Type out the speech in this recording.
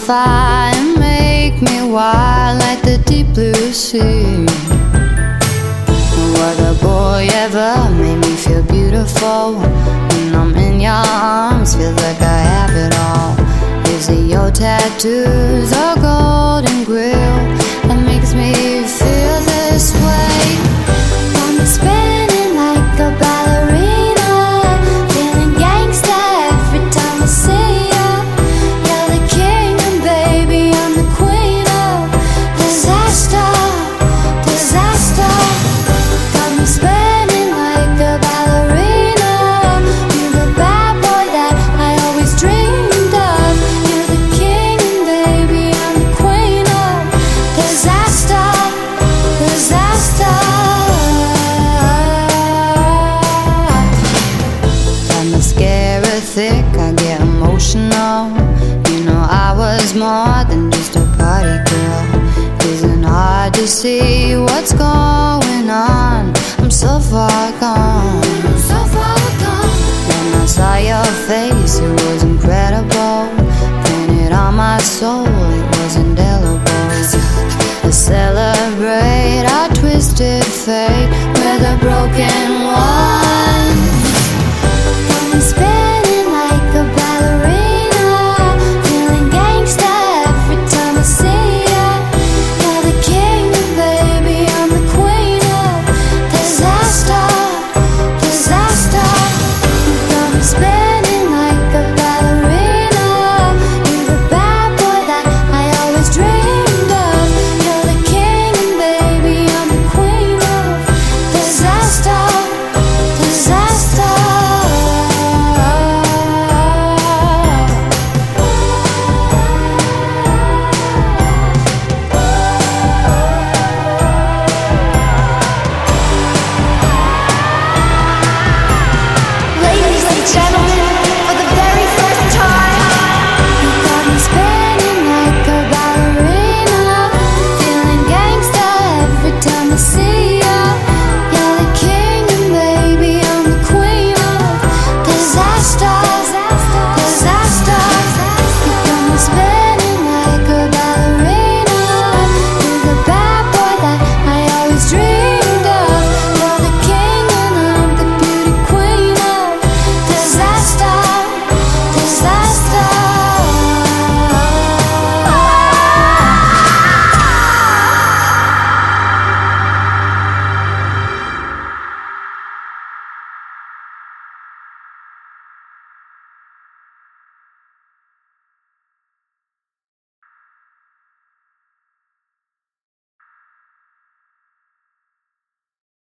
fire and make me wild like the deep blue sea. No other boy ever made me feel beautiful. When I'm in your arms, feels like I have it all. Is it your tattoos or golden grill that makes me feel this way? I'm spinning like a ballerina, feeling gangsta every time I see ya. You're the king and baby, I'm the queen of disaster, disaster. Got me spinning like a ballerina. You're the bad boy that I always dreamed of. You're the king and baby, I'm the queen of disaster, disaster. Thick, I get emotional. You know I was more than just a party girl. Isn't hard to see what's going on. I'm so far gone, so far gone. When I saw your face, it was incredible. Painted on my soul, it was indelible. Let's celebrate our twisted fate with a broken wall.